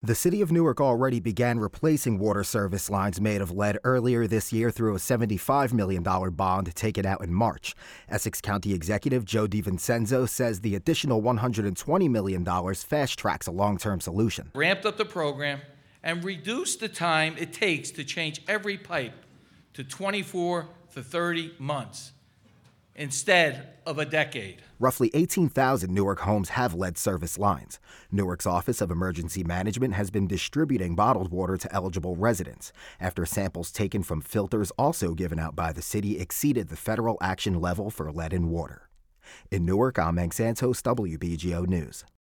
The city of Newark already began replacing water service lines made of lead earlier this year through a $75 million bond taken out in March. Essex County Executive Joe DiVincenzo says the additional $120 million fast-tracks a long-term solution. Ramped up the program and reduced the time it takes to change every pipe to 24 to 30 months instead of a decade. Roughly 18,000 Newark homes have lead service lines. Newark's Office of Emergency Management has been distributing bottled water to eligible residents after samples taken from filters also given out by the city exceeded the federal action level for lead in water. In Newark, I'm Meg Santos, WBGO News.